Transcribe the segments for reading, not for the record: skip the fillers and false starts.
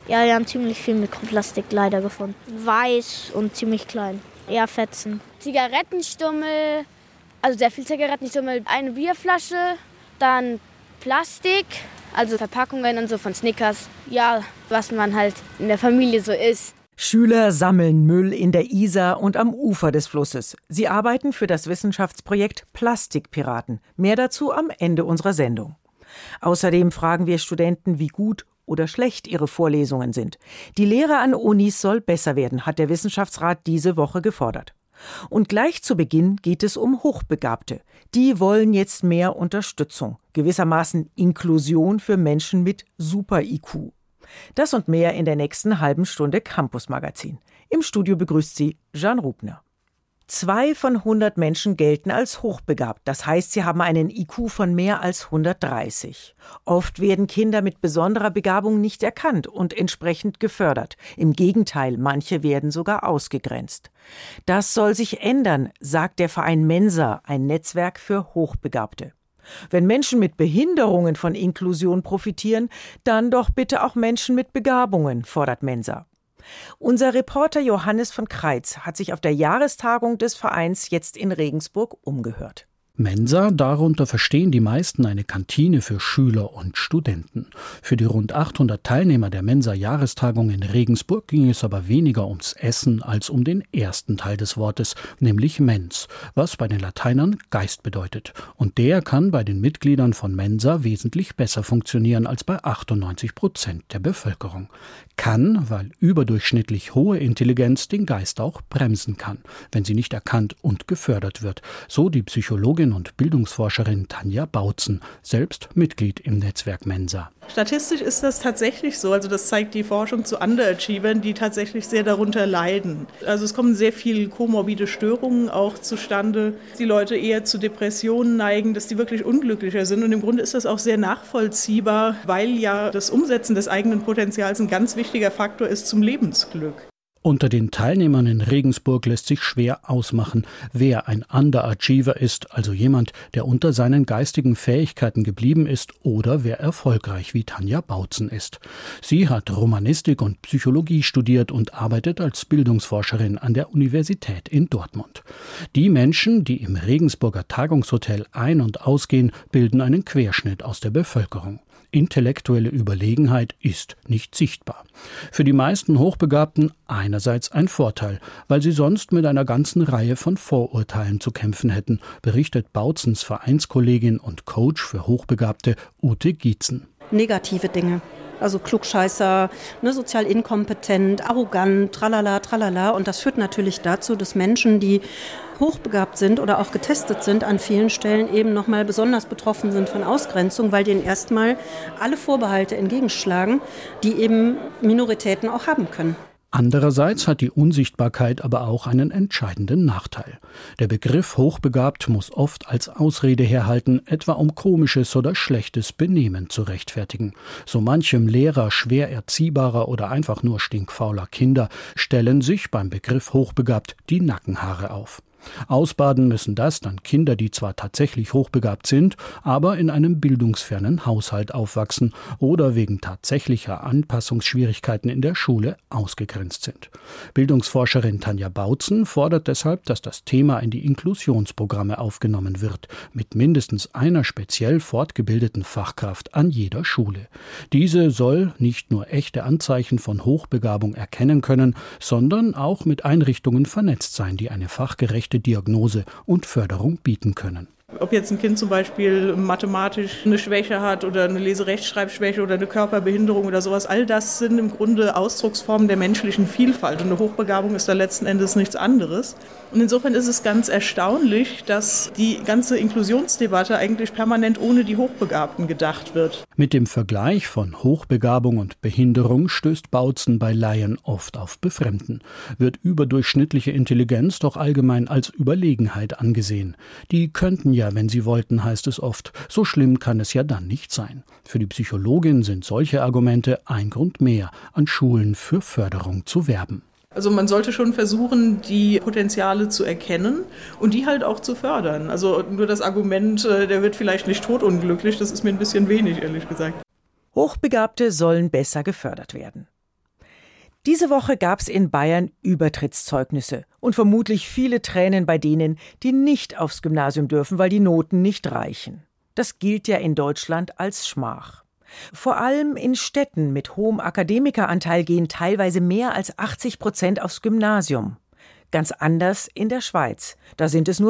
Ja, wir haben ziemlich viel Mikroplastik leider gefunden. Weiß und ziemlich klein. Eher Fetzen. Zigarettenstummel, also sehr viel Zigarettenstummel, eine Bierflasche, dann Plastik, also Verpackungen und so von Snickers. Ja, was man halt in der Familie so isst. Schüler sammeln Müll in der Isar und am Ufer des Flusses. Sie arbeiten für das Wissenschaftsprojekt Plastikpiraten. Mehr dazu am Ende unserer Sendung. Außerdem fragen wir Studenten, wie gut oder schlecht ihre Vorlesungen sind. Die Lehre an Unis soll besser werden, hat der Wissenschaftsrat diese Woche gefordert. Und gleich zu Beginn geht es um Hochbegabte. Die wollen jetzt mehr Unterstützung, gewissermaßen Inklusion für Menschen mit Super-IQ. Das und mehr in der nächsten halben Stunde Campus Magazin. Im Studio begrüßt sie Jeanne Rubner. 2 von 100 Menschen gelten als hochbegabt. Das heißt, sie haben einen IQ von mehr als 130. Oft werden Kinder mit besonderer Begabung nicht erkannt und entsprechend gefördert. Im Gegenteil, manche werden sogar ausgegrenzt. Das soll sich ändern, sagt der Verein Mensa, ein Netzwerk für Hochbegabte. Wenn Menschen mit Behinderungen von Inklusion profitieren, dann doch bitte auch Menschen mit Begabungen, fordert Mensa. Unser Reporter Johannes von Kreitz hat sich auf der Jahrestagung des Vereins jetzt in Regensburg umgehört. Mensa, darunter verstehen die meisten eine Kantine für Schüler und Studenten. Für die rund 800 Teilnehmer der Mensa-Jahrestagung in Regensburg ging es aber weniger ums Essen als um den ersten Teil des Wortes, nämlich Mens, was bei den Lateinern Geist bedeutet. Und der kann bei den Mitgliedern von Mensa wesentlich besser funktionieren als bei 98% der Bevölkerung. Kann, weil überdurchschnittlich hohe Intelligenz den Geist auch bremsen kann, wenn sie nicht erkannt und gefördert wird, so die Psychologin und Bildungsforscherin Tanja Bautzen, selbst Mitglied im Netzwerk Mensa. Statistisch ist das tatsächlich so, also das zeigt die Forschung zu Underachievern, die tatsächlich sehr darunter leiden. Also es kommen sehr viele komorbide Störungen auch zustande, die Leute eher zu Depressionen neigen, dass die wirklich unglücklicher sind und im Grunde ist das auch sehr nachvollziehbar, weil ja das Umsetzen des eigenen Potenzials ein ganz wichtiger Faktor ist zum Lebensglück. Unter den Teilnehmern in Regensburg lässt sich schwer ausmachen, wer ein Underachiever ist, also jemand, der unter seinen geistigen Fähigkeiten geblieben ist oder wer erfolgreich wie Tanja Bautzen ist. Sie hat Romanistik und Psychologie studiert und arbeitet als Bildungsforscherin an der Universität in Dortmund. Die Menschen, die im Regensburger Tagungshotel ein- und ausgehen, bilden einen Querschnitt aus der Bevölkerung. Intellektuelle Überlegenheit ist nicht sichtbar. Für die meisten Hochbegabten einerseits ein Vorteil, weil sie sonst mit einer ganzen Reihe von Vorurteilen zu kämpfen hätten, berichtet Bautzens Vereinskollegin und Coach für Hochbegabte Ute Gietzen. Negative Dinge. Also Klugscheißer, sozial inkompetent, arrogant, tralala, tralala. Und das führt natürlich dazu, dass Menschen, die hochbegabt sind oder auch getestet sind, an vielen Stellen eben nochmal besonders betroffen sind von Ausgrenzung, weil denen erstmal alle Vorbehalte entgegenschlagen, die eben Minoritäten auch haben können. Andererseits hat die Unsichtbarkeit aber auch einen entscheidenden Nachteil. Der Begriff hochbegabt muss oft als Ausrede herhalten, etwa um komisches oder schlechtes Benehmen zu rechtfertigen. So manchem Lehrer schwer erziehbarer oder einfach nur stinkfauler Kinder stellen sich beim Begriff hochbegabt die Nackenhaare auf. Ausbaden müssen das dann Kinder, die zwar tatsächlich hochbegabt sind, aber in einem bildungsfernen Haushalt aufwachsen oder wegen tatsächlicher Anpassungsschwierigkeiten in der Schule ausgegrenzt sind. Bildungsforscherin Tanja Bautzen fordert deshalb, dass das Thema in die Inklusionsprogramme aufgenommen wird, mit mindestens einer speziell fortgebildeten Fachkraft an jeder Schule. Diese soll nicht nur echte Anzeichen von Hochbegabung erkennen können, sondern auch mit Einrichtungen vernetzt sein, die eine fachgerechte Diagnose und Förderung bieten können. Ob jetzt ein Kind zum Beispiel mathematisch eine Schwäche hat oder eine Lese-Rechtschreibschwäche oder eine Körperbehinderung oder sowas, all das sind im Grunde Ausdrucksformen der menschlichen Vielfalt und eine Hochbegabung ist da letzten Endes nichts anderes. Und insofern ist es ganz erstaunlich, dass die ganze Inklusionsdebatte eigentlich permanent ohne die Hochbegabten gedacht wird. Mit dem Vergleich von Hochbegabung und Behinderung stößt Bautzen bei Laien oft auf Befremden. Wird überdurchschnittliche Intelligenz doch allgemein als Überlegenheit angesehen. Die könnten ja, wenn sie wollten, heißt es oft. So schlimm kann es ja dann nicht sein. Für die Psychologin sind solche Argumente ein Grund mehr, an Schulen für Förderung zu werben. Also man sollte schon versuchen, die Potenziale zu erkennen und die halt auch zu fördern. Also nur das Argument, der wird vielleicht nicht totunglücklich, das ist mir ein bisschen wenig, ehrlich gesagt. Hochbegabte sollen besser gefördert werden. Diese Woche gab es in Bayern Übertrittszeugnisse und vermutlich viele Tränen bei denen, die nicht aufs Gymnasium dürfen, weil die Noten nicht reichen. Das gilt ja in Deutschland als Schmach. Vor allem in Städten mit hohem Akademikeranteil gehen teilweise mehr als 80% aufs Gymnasium. Ganz anders in der Schweiz, da sind es nur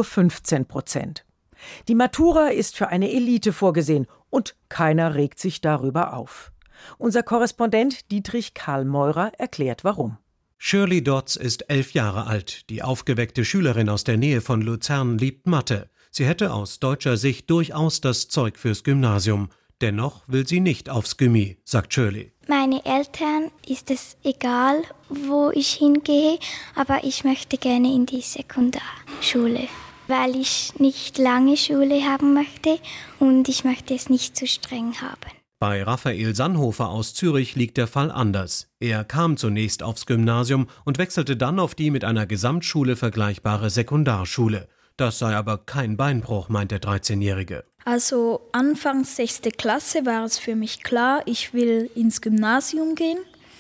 15%. Die Matura ist für eine Elite vorgesehen und keiner regt sich darüber auf. Unser Korrespondent Dietrich Karl Meurer erklärt warum. Shirley Dodds ist 11 Jahre alt. Die aufgeweckte Schülerin aus der Nähe von Luzern liebt Mathe. Sie hätte aus deutscher Sicht durchaus das Zeug fürs Gymnasium. Dennoch will sie nicht aufs Gymi, sagt Shirley. Meine Eltern ist es egal, wo ich hingehe, aber ich möchte gerne in die Sekundarschule, weil ich nicht lange Schule haben möchte und ich möchte es nicht zu streng haben. Bei Raphael Sannhofer aus Zürich liegt der Fall anders. Er kam zunächst aufs Gymnasium und wechselte dann auf die mit einer Gesamtschule vergleichbare Sekundarschule. Das sei aber kein Beinbruch, meint der 13-Jährige. Also anfangs 6. Klasse war es für mich klar, ich will ins Gymnasium gehen.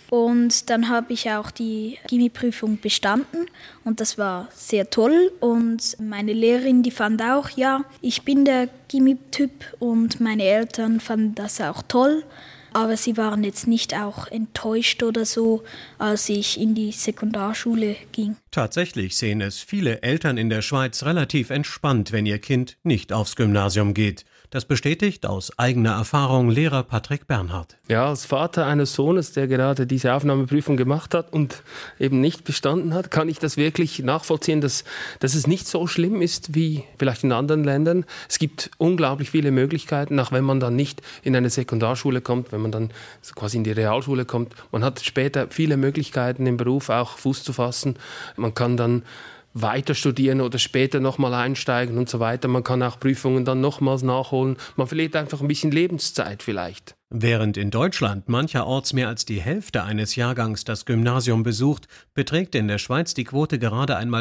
Und dann habe ich auch die Gymi-Prüfung bestanden und das war sehr toll. Und meine Lehrerin, die fand auch, ja, ich bin der Gymi-Typ und meine Eltern fanden das auch toll. Aber sie waren jetzt nicht auch enttäuscht oder so, als ich in die Sekundarschule ging. Tatsächlich sehen es viele Eltern in der Schweiz relativ entspannt, wenn ihr Kind nicht aufs Gymnasium geht. Das bestätigt aus eigener Erfahrung Lehrer Patrick Bernhard. Ja, als Vater eines Sohnes, der gerade diese Aufnahmeprüfung gemacht hat und eben nicht bestanden hat, kann ich das wirklich nachvollziehen, dass es nicht so schlimm ist wie vielleicht in anderen Ländern. Es gibt unglaublich viele Möglichkeiten, auch wenn man dann nicht in eine Sekundarschule kommt, wenn man dann quasi in die Realschule kommt. Man hat später viele Möglichkeiten im Beruf auch Fuß zu fassen. Man kann dann weiter studieren oder später nochmal einsteigen und so weiter. Man kann auch Prüfungen dann nochmals nachholen. Man verliert einfach ein bisschen Lebenszeit vielleicht. Während in Deutschland mancherorts mehr als die Hälfte eines Jahrgangs das Gymnasium besucht, beträgt in der Schweiz die Quote gerade einmal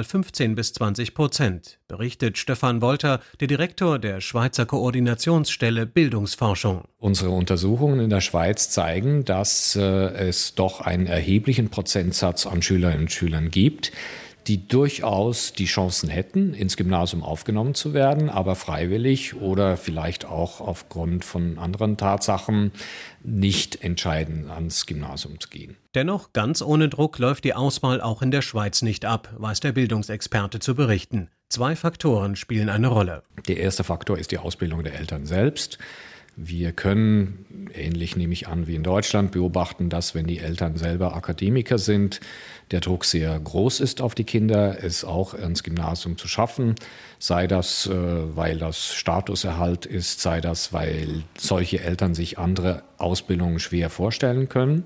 15-20%, berichtet Stefan Wolter, der Direktor der Schweizer Koordinationsstelle Bildungsforschung. Unsere Untersuchungen in der Schweiz zeigen, dass es doch einen erheblichen Prozentsatz an Schülerinnen und Schülern gibt, die durchaus die Chancen hätten, ins Gymnasium aufgenommen zu werden, aber freiwillig oder vielleicht auch aufgrund von anderen Tatsachen nicht entscheiden, ans Gymnasium zu gehen. Dennoch, ganz ohne Druck läuft die Auswahl auch in der Schweiz nicht ab, weiß der Bildungsexperte zu berichten. 2 Faktoren spielen eine Rolle. Der erste Faktor ist die Ausbildung der Eltern selbst. Wir können, ähnlich nehme ich an wie in Deutschland, beobachten, dass wenn die Eltern selber Akademiker sind, der Druck sehr groß ist auf die Kinder, es auch ins Gymnasium zu schaffen, sei das, weil das Statuserhalt ist, sei das, weil solche Eltern sich andere Ausbildungen schwer vorstellen können.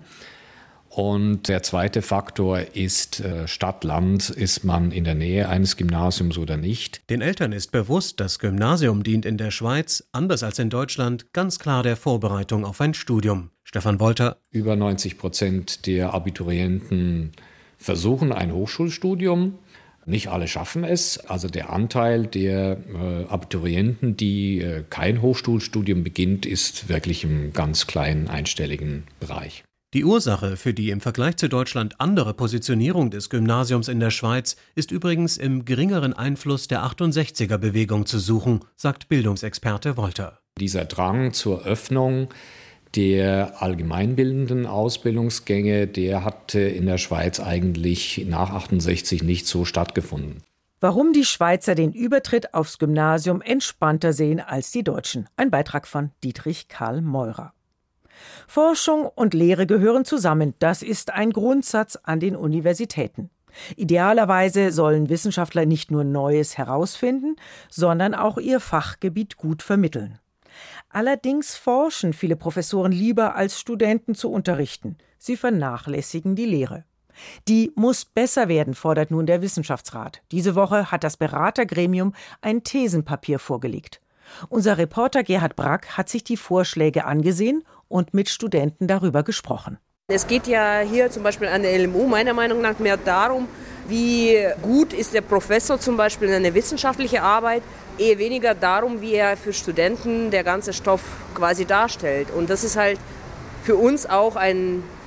Und der zweite Faktor ist Stadt-Land, ist man in der Nähe eines Gymnasiums oder nicht. Den Eltern ist bewusst, das Gymnasium dient in der Schweiz, anders als in Deutschland, ganz klar der Vorbereitung auf ein Studium. Stefan Wolter. Über 90% der Abiturienten versuchen ein Hochschulstudium. Nicht alle schaffen es. Also der Anteil der Abiturienten, die kein Hochschulstudium beginnt, ist wirklich im ganz kleinen einstelligen Bereich. Die Ursache für die im Vergleich zu Deutschland andere Positionierung des Gymnasiums in der Schweiz ist übrigens im geringeren Einfluss der 68er-Bewegung zu suchen, sagt Bildungsexperte Wolter. Dieser Drang zur Öffnung der allgemeinbildenden Ausbildungsgänge, der hat in der Schweiz eigentlich nach 68 nicht so stattgefunden. Warum die Schweizer den Übertritt aufs Gymnasium entspannter sehen als die Deutschen. Ein Beitrag von Dietrich Karl Meurer. Forschung und Lehre gehören zusammen. Das ist ein Grundsatz an den Universitäten. Idealerweise sollen Wissenschaftler nicht nur Neues herausfinden, sondern auch ihr Fachgebiet gut vermitteln. Allerdings forschen viele Professoren lieber, als Studenten zu unterrichten. Sie vernachlässigen die Lehre. Die muss besser werden, fordert nun der Wissenschaftsrat. Diese Woche hat das Beratergremium ein Thesenpapier vorgelegt. Unser Reporter Gerhard Brack hat sich die Vorschläge angesehen und mit Studenten darüber gesprochen. Es geht ja hier zum Beispiel an der LMU meiner Meinung nach mehr darum, wie gut ist der Professor zum Beispiel in eine wissenschaftliche Arbeit, eher weniger darum, wie er für Studenten der ganze Stoff quasi darstellt. Und das ist halt für uns auch ein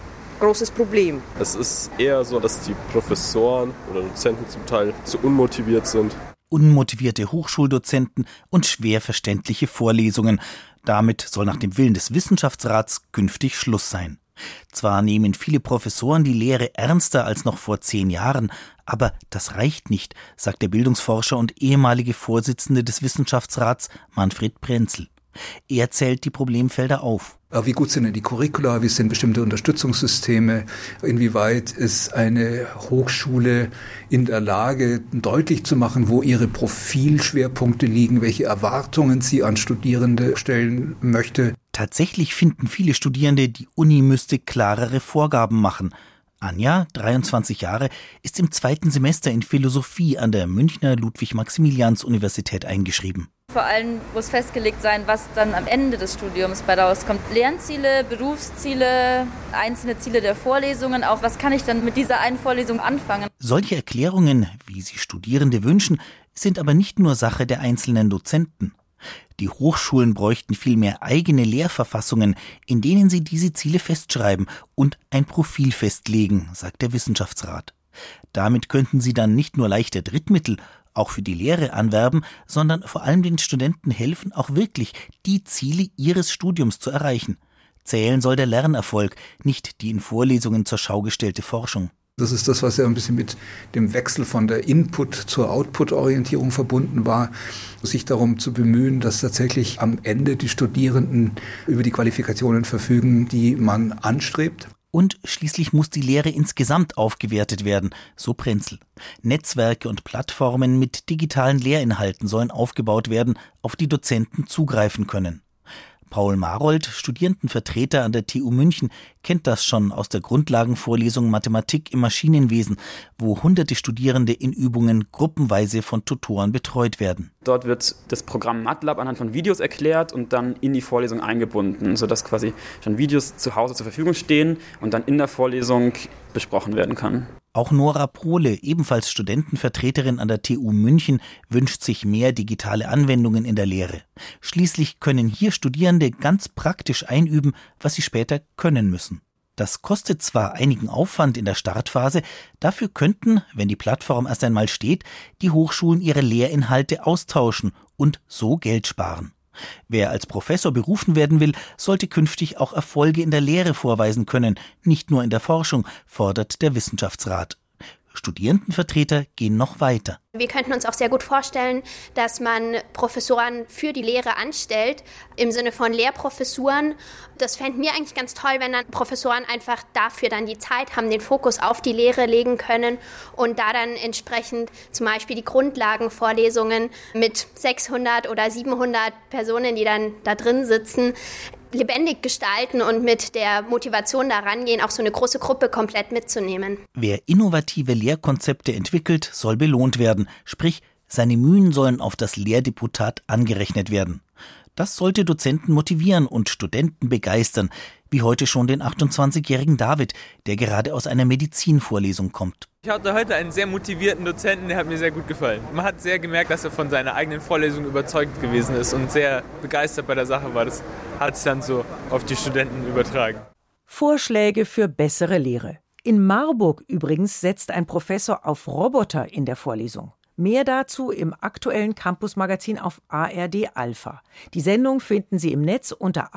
großes Problem. Es ist eher so, dass die Professoren oder Dozenten zum Teil zu unmotiviert sind. Unmotivierte Hochschuldozenten und schwer verständliche Vorlesungen. Damit soll nach dem Willen des Wissenschaftsrats künftig Schluss sein. Zwar nehmen viele Professoren die Lehre ernster als noch vor 10 Jahren, aber das reicht nicht, sagt der Bildungsforscher und ehemalige Vorsitzende des Wissenschaftsrats Manfred Prenzel. Er zählt die Problemfelder auf. Wie gut sind denn die Curricula, wie sind bestimmte Unterstützungssysteme, inwieweit ist eine Hochschule in der Lage, deutlich zu machen, wo ihre Profilschwerpunkte liegen, welche Erwartungen sie an Studierende stellen möchte. Tatsächlich finden viele Studierende, die Uni müsste klarere Vorgaben machen. Anja, 23 Jahre, ist im 2. Semester in Philosophie an der Münchner Ludwig-Maximilians-Universität eingeschrieben. Vor allem muss festgelegt sein, was dann am Ende des Studiums bei rauskommt. Lernziele, Berufsziele, einzelne Ziele der Vorlesungen, auch was kann ich dann mit dieser einen Vorlesung anfangen. Solche Erklärungen, wie sie Studierende wünschen, sind aber nicht nur Sache der einzelnen Dozenten. Die Hochschulen bräuchten vielmehr eigene Lehrverfassungen, in denen sie diese Ziele festschreiben und ein Profil festlegen, sagt der Wissenschaftsrat. Damit könnten sie dann nicht nur leichter Drittmittel, auch für die Lehre anwerben, sondern vor allem den Studenten helfen, auch wirklich die Ziele ihres Studiums zu erreichen. Zählen soll der Lernerfolg, nicht die in Vorlesungen zur Schau gestellte Forschung. Das ist das, was ja ein bisschen mit dem Wechsel von der Input- zur Output-Orientierung verbunden war, sich darum zu bemühen, dass tatsächlich am Ende die Studierenden über die Qualifikationen verfügen, die man anstrebt. Und schließlich muss die Lehre insgesamt aufgewertet werden, so Prenzel. Netzwerke und Plattformen mit digitalen Lehrinhalten sollen aufgebaut werden, auf die Dozenten zugreifen können. Paul Marold, Studierendenvertreter an der TU München, kennt das schon aus der Grundlagenvorlesung Mathematik im Maschinenwesen, wo hunderte Studierende in Übungen gruppenweise von Tutoren betreut werden. Dort wird das Programm MATLAB anhand von Videos erklärt und dann in die Vorlesung eingebunden, sodass quasi schon Videos zu Hause zur Verfügung stehen und dann in der Vorlesung besprochen werden kann. Auch Nora Prohle, ebenfalls Studentenvertreterin an der TU München, wünscht sich mehr digitale Anwendungen in der Lehre. Schließlich können hier Studierende ganz praktisch einüben, was sie später können müssen. Das kostet zwar einigen Aufwand in der Startphase, dafür könnten, wenn die Plattform erst einmal steht, die Hochschulen ihre Lehrinhalte austauschen und so Geld sparen. Wer als Professor berufen werden will, sollte künftig auch Erfolge in der Lehre vorweisen können, nicht nur in der Forschung, fordert der Wissenschaftsrat. Studierendenvertreter gehen noch weiter. Wir könnten uns auch sehr gut vorstellen, dass man Professoren für die Lehre anstellt, im Sinne von Lehrprofessuren. Das fänden wir eigentlich ganz toll, wenn dann Professoren einfach dafür dann die Zeit haben, den Fokus auf die Lehre legen können und da dann entsprechend zum Beispiel die Grundlagenvorlesungen mit 600 oder 700 Personen, die dann da drin sitzen, lebendig gestalten und mit der Motivation da rangehen, auch so eine große Gruppe komplett mitzunehmen. Wer innovative Lehrkonzepte entwickelt, soll belohnt werden. Sprich, seine Mühen sollen auf das Lehrdeputat angerechnet werden. Das sollte Dozenten motivieren und Studenten begeistern, wie heute schon den 28-jährigen David, der gerade aus einer Medizinvorlesung kommt. Ich hatte heute einen sehr motivierten Dozenten, der hat mir sehr gut gefallen. Man hat sehr gemerkt, dass er von seiner eigenen Vorlesung überzeugt gewesen ist und sehr begeistert bei der Sache war. Das hat sich dann so auf die Studenten übertragen. Vorschläge für bessere Lehre. In Marburg übrigens setzt ein Professor auf Roboter in der Vorlesung. Mehr dazu im aktuellen Campus-Magazin auf ARD Alpha. Die Sendung finden Sie im Netz unter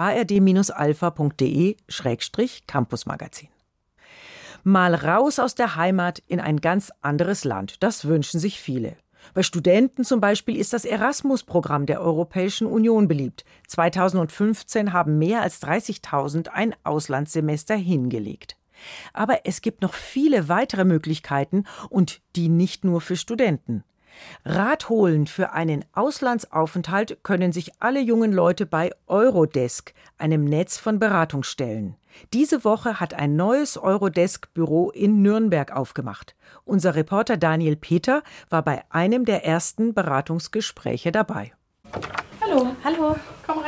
ard-alpha.de/Campusmagazin. Mal raus aus der Heimat in ein ganz anderes Land, das wünschen sich viele. Bei Studenten zum Beispiel ist das Erasmus-Programm der Europäischen Union beliebt. 2015 haben mehr als 30.000 ein Auslandssemester hingelegt. Aber es gibt noch viele weitere Möglichkeiten und die nicht nur für Studenten. Rat holen für einen Auslandsaufenthalt können sich alle jungen Leute bei Eurodesk, einem Netz von Beratungsstellen. Diese Woche hat ein neues Eurodesk-Büro in Nürnberg aufgemacht. Unser Reporter Daniel Peter war bei einem der ersten Beratungsgespräche dabei. Hallo, hallo, komm rein.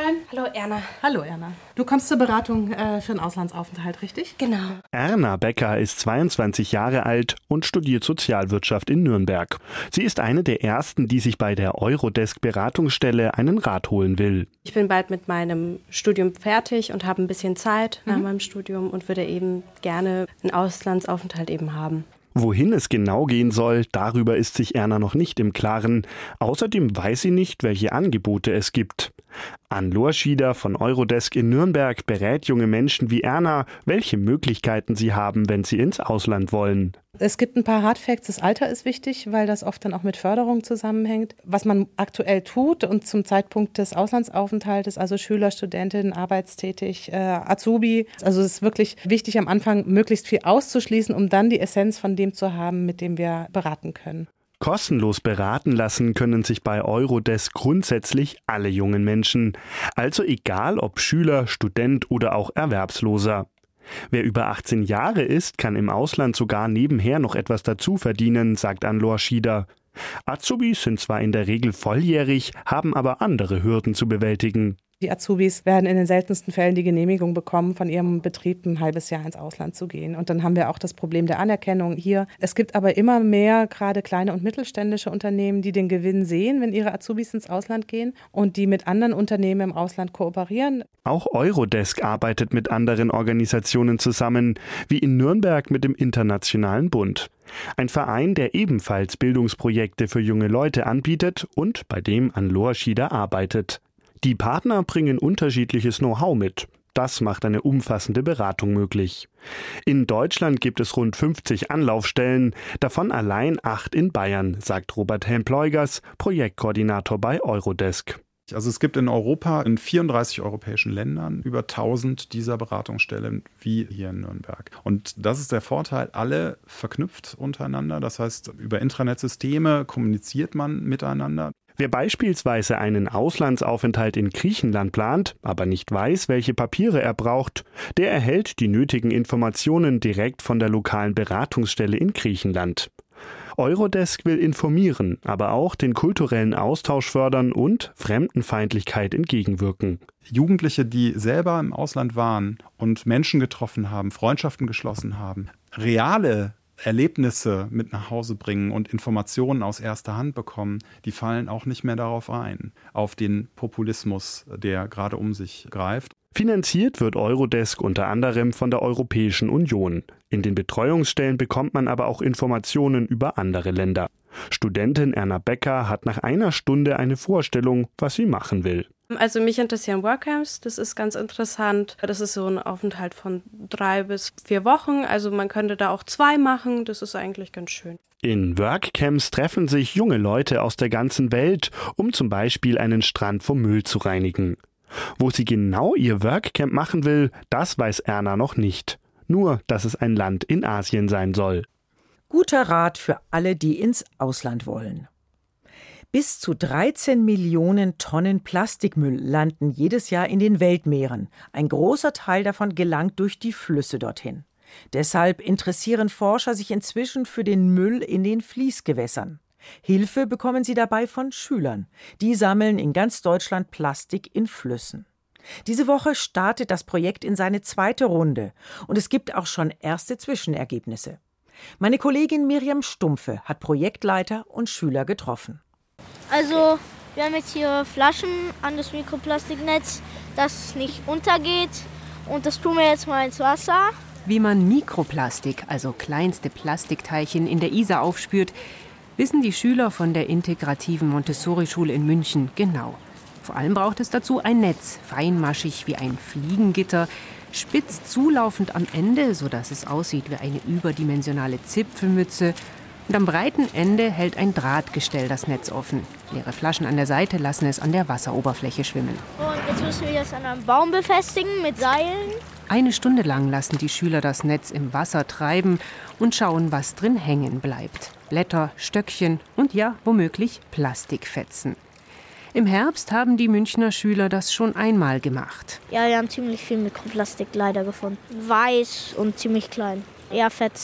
Caroline. Hallo Erna. Hallo Erna. Du kommst zur Beratung für einen Auslandsaufenthalt, richtig? Genau. Erna Becker ist 22 Jahre alt und studiert Sozialwirtschaft in Nürnberg. Sie ist eine der ersten, die sich bei der Eurodesk-Beratungsstelle einen Rat holen will. Ich bin bald mit meinem Studium fertig und habe ein bisschen Zeit nach meinem Studium und würde eben gerne einen Auslandsaufenthalt eben haben. Wohin es genau gehen soll, darüber ist sich Erna noch nicht im Klaren. Außerdem weiß sie nicht, welche Angebote es gibt. Anne-Laure Schieder von Eurodesk in Nürnberg berät junge Menschen wie Erna, welche Möglichkeiten sie haben, wenn sie ins Ausland wollen. Es gibt ein paar Hardfacts. Das Alter ist wichtig, weil das oft dann auch mit Förderung zusammenhängt. Was man aktuell tut und zum Zeitpunkt des Auslandsaufenthaltes, also Schüler, Studentin, arbeitstätig, Azubi. Also es ist wirklich wichtig, am Anfang möglichst viel auszuschließen, um dann die Essenz von dem zu haben, mit dem wir beraten können. Kostenlos beraten lassen können sich bei Eurodesk grundsätzlich alle jungen Menschen. Also egal ob Schüler, Student oder auch Erwerbsloser. Wer über 18 Jahre ist, kann im Ausland sogar nebenher noch etwas dazu verdienen, sagt Anne-Laure Schieder. Azubis sind zwar in der Regel volljährig, haben aber andere Hürden zu bewältigen. Die Azubis werden in den seltensten Fällen die Genehmigung bekommen, von ihrem Betrieb ein halbes Jahr ins Ausland zu gehen. Und dann haben wir auch das Problem der Anerkennung hier. Es gibt aber immer mehr, gerade kleine und mittelständische Unternehmen, die den Gewinn sehen, wenn ihre Azubis ins Ausland gehen und die mit anderen Unternehmen im Ausland kooperieren. Auch Eurodesk arbeitet mit anderen Organisationen zusammen, wie in Nürnberg mit dem Internationalen Bund. Ein Verein, der ebenfalls Bildungsprojekte für junge Leute anbietet und bei dem Anne-Laure Schieder arbeitet. Die Partner bringen unterschiedliches Know-how mit. Das macht eine umfassende Beratung möglich. In Deutschland gibt es rund 50 Anlaufstellen, davon allein 8 in Bayern, sagt Robert Helm-Pleugers, Projektkoordinator bei Eurodesk. Also es gibt in Europa, in 34 europäischen Ländern, über 1000 dieser Beratungsstellen wie hier in Nürnberg. Und das ist der Vorteil, alle verknüpft untereinander. Das heißt, über Intranet-Systeme kommuniziert man miteinander. Wer beispielsweise einen Auslandsaufenthalt in Griechenland plant, aber nicht weiß, welche Papiere er braucht, der erhält die nötigen Informationen direkt von der lokalen Beratungsstelle in Griechenland. Eurodesk will informieren, aber auch den kulturellen Austausch fördern und Fremdenfeindlichkeit entgegenwirken. Jugendliche, die selber im Ausland waren und Menschen getroffen haben, Freundschaften geschlossen haben, reale Erlebnisse mit nach Hause bringen und Informationen aus erster Hand bekommen, die fallen auch nicht mehr darauf ein, auf den Populismus, der gerade um sich greift. Finanziert wird Eurodesk unter anderem von der Europäischen Union. In den Betreuungsstellen bekommt man aber auch Informationen über andere Länder. Studentin Erna Becker hat nach einer Stunde eine Vorstellung, was sie machen will. Also mich interessieren Workcamps, das ist ganz interessant. Das ist so ein Aufenthalt von 3 bis 4 Wochen, also man könnte da auch 2 machen, das ist eigentlich ganz schön. In Workcamps treffen sich junge Leute aus der ganzen Welt, um zum Beispiel einen Strand vom Müll zu reinigen. Wo sie genau ihr Workcamp machen will, das weiß Erna noch nicht. Nur, dass es ein Land in Asien sein soll. Guter Rat für alle, die ins Ausland wollen. Bis zu 13 Millionen Tonnen Plastikmüll landen jedes Jahr in den Weltmeeren. Ein großer Teil davon gelangt durch die Flüsse dorthin. Deshalb interessieren Forscher sich inzwischen für den Müll in den Fließgewässern. Hilfe bekommen sie dabei von Schülern. Die sammeln in ganz Deutschland Plastik in Flüssen. Diese Woche startet das Projekt in seine 2. Runde und es gibt auch schon erste Zwischenergebnisse. Meine Kollegin Miriam Stumpfe hat Projektleiter und Schüler getroffen. Also, wir haben jetzt hier Flaschen an das Mikroplastiknetz, dass es nicht untergeht. Und das tun wir jetzt mal ins Wasser. Wie man Mikroplastik, also kleinste Plastikteilchen, in der Isar aufspürt, wissen die Schüler von der integrativen Montessori-Schule in München genau. Vor allem braucht es dazu ein Netz, feinmaschig wie ein Fliegengitter, spitz zulaufend am Ende, sodass es aussieht wie eine überdimensionale Zipfelmütze. Und am breiten Ende hält ein Drahtgestell das Netz offen. Leere Flaschen an der Seite lassen es an der Wasseroberfläche schwimmen. Und jetzt müssen wir das an einem Baum befestigen mit Seilen. 1 Stunde lang lassen die Schüler das Netz im Wasser treiben und schauen, was drin hängen bleibt. Blätter, Stöckchen und ja, womöglich Plastikfetzen. Im Herbst haben die Münchner Schüler das schon einmal gemacht. Ja, wir haben ziemlich viel Mikroplastik leider gefunden. Weiß und ziemlich klein. Eher Fetzen.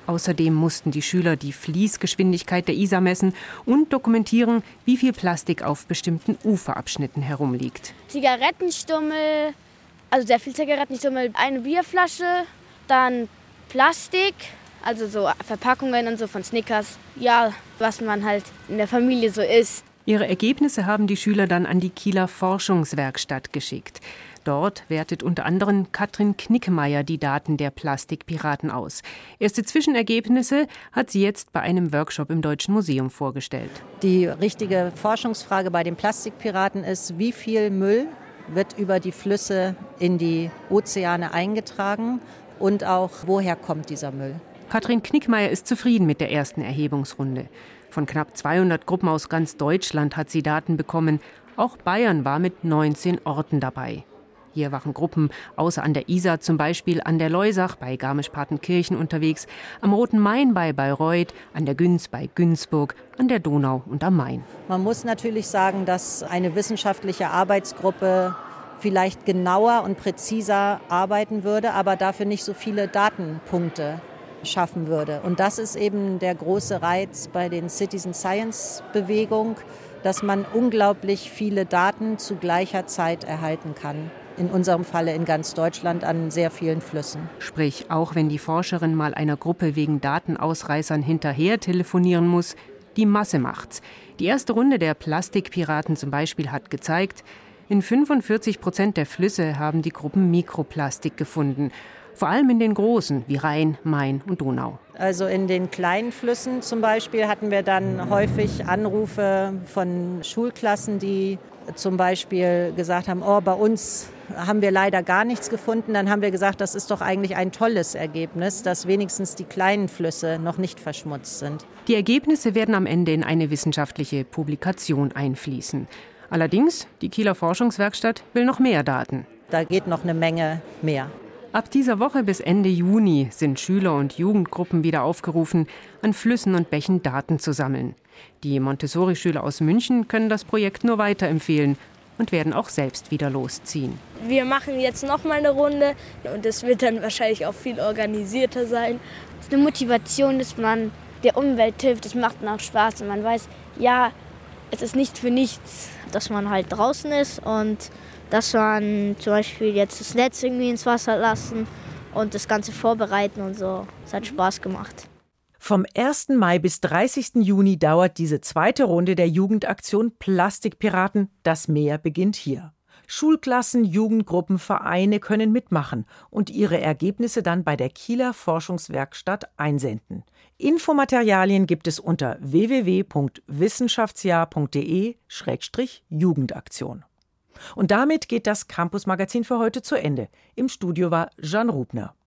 Außerdem mussten die Schüler die Fließgeschwindigkeit der Isar messen und dokumentieren, wie viel Plastik auf bestimmten Uferabschnitten herumliegt. Zigarettenstummel, also sehr viel Zigarettenstummel, eine Bierflasche, dann Plastik, also so Verpackungen und so von Snickers. Ja, was man halt in der Familie so isst. Ihre Ergebnisse haben die Schüler dann an die Kieler Forschungswerkstatt geschickt. Dort wertet unter anderem Katrin Knickemeyer die Daten der Plastikpiraten aus. Erste Zwischenergebnisse hat sie jetzt bei einem Workshop im Deutschen Museum vorgestellt. Die richtige Forschungsfrage bei den Plastikpiraten ist, wie viel Müll wird über die Flüsse in die Ozeane eingetragen und auch, woher kommt dieser Müll? Katrin Knickemeyer ist zufrieden mit der ersten Erhebungsrunde. Von knapp 200 Gruppen aus ganz Deutschland hat sie Daten bekommen. Auch Bayern war mit 19 Orten dabei. Hier waren Gruppen außer an der Isar zum Beispiel an der Loisach bei Garmisch-Partenkirchen unterwegs, am Roten Main bei Bayreuth, an der Günz bei Günzburg, an der Donau und am Main. Man muss natürlich sagen, dass eine wissenschaftliche Arbeitsgruppe vielleicht genauer und präziser arbeiten würde, aber dafür nicht so viele Datenpunkte schaffen würde. Und das ist eben der große Reiz bei den Citizen Science Bewegung, dass man unglaublich viele Daten zu gleicher Zeit erhalten kann. In unserem Falle in ganz Deutschland an sehr vielen Flüssen. Sprich, auch wenn die Forscherin mal einer Gruppe wegen Datenausreißern hinterher telefonieren muss, die Masse macht's. Die erste Runde der Plastikpiraten zum Beispiel hat gezeigt, in 45% der Flüsse haben die Gruppen Mikroplastik gefunden. Vor allem in den großen, wie Rhein, Main und Donau. Also in den kleinen Flüssen zum Beispiel hatten wir dann häufig Anrufe von Schulklassen, die zum Beispiel gesagt haben, oh, bei uns haben wir leider gar nichts gefunden. Dann haben wir gesagt, das ist doch eigentlich ein tolles Ergebnis, dass wenigstens die kleinen Flüsse noch nicht verschmutzt sind. Die Ergebnisse werden am Ende in eine wissenschaftliche Publikation einfließen. Allerdings, die Kieler Forschungswerkstatt will noch mehr Daten. Da geht noch eine Menge mehr. Ab dieser Woche bis Ende Juni sind Schüler und Jugendgruppen wieder aufgerufen, an Flüssen und Bächen Daten zu sammeln. Die Montessori-Schüler aus München können das Projekt nur weiterempfehlen und werden auch selbst wieder losziehen. Wir machen jetzt noch mal eine Runde und es wird dann wahrscheinlich auch viel organisierter sein. Es ist eine Motivation, dass man der Umwelt hilft. Es macht dann auch Spaß und man weiß, ja, es ist nicht für nichts, dass man halt draußen ist und dass man zum Beispiel jetzt das Netz irgendwie ins Wasser lassen und das Ganze vorbereiten und so. Es hat Spaß gemacht. Vom 1. Mai bis 30. Juni dauert diese zweite Runde der Jugendaktion Plastikpiraten. Das Meer beginnt hier. Schulklassen, Jugendgruppen, Vereine können mitmachen und ihre Ergebnisse dann bei der Kieler Forschungswerkstatt einsenden. Infomaterialien gibt es unter www.wissenschaftsjahr.de/Jugendaktion. Und damit geht das Campus-Magazin für heute zu Ende. Im Studio war Jeanne Rubner.